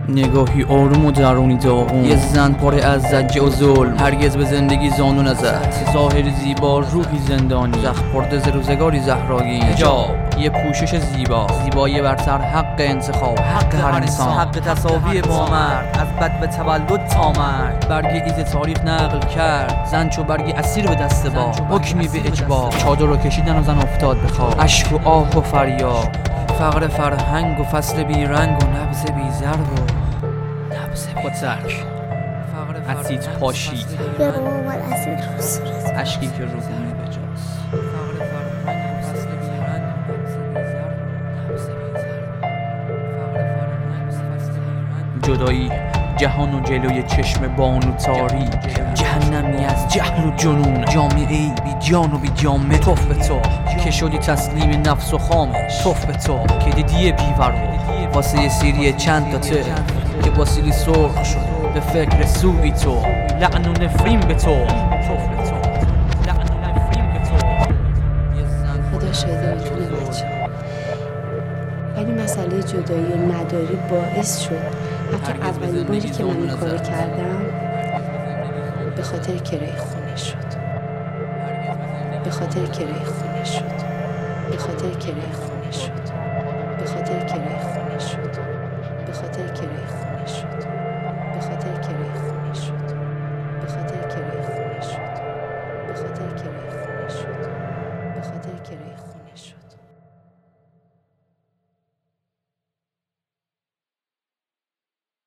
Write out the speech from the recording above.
نگاهی آروم و درونی داغون، یه زن پاره از زجه و ظلم، هرگز به زندگی زانو نزد. ظاهر زیبا روحی زندانی، زخم خورده ز روزگاری زهراگین. حجاب یه پوشش زیبا، زیبایی برتر، حق انتخاب، حق هر انسان، حق تساوی با مرد، از بد به تولد تا مرد. برگ ایز تاریخ نقل کرد، زن چو برگی اسیر به دست با، حکمی به اجبار. چادر رو کشیدن و زن افتاد به خواب، اشک و آه و فریاد، فقر فرهنگ و فصل بی رنگ و نبض بی ضرب و نبض بی ترک. اسید پاشید، یه رو اومد اسید رو صورت، اشکی که رو بونه به جاست. فقر فرهنگ و فصل بی رنگ و نبض بی ضرب و نبض بی ضرب. فقر فرهنگ و فصل بی رنگ. جدایی جهان و جلوی چشم بانو تاریک، جهنمی از جهل و جنون، جامعه‌ای بی جان و بی جامه. توف به تو که شدی تسلیم نفس و خامش، توف به تو که دیدی بی‌ورو واسه سیری چند تا ته که با سیری سرخ شد به فکر سوی تو. لعن و نفرین به تو، توف به تو، لعن و نفرین به تو. خدا شاهده میتونه بچه، ولی مسئله جدایی و نداری باعث شد حتی اولین باری که من این کارو کردم به خاطر کرایه خونه شد، به خاطر کرایه خونه شد، به خاطر کرایه خونه شد، به خاطر کرایه